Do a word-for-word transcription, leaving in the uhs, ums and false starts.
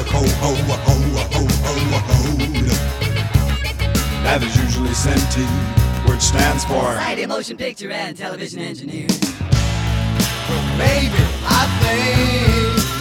code. That is usually S E N T, which stands for Society Motion Picture and Television Engineers. Well, maybe I think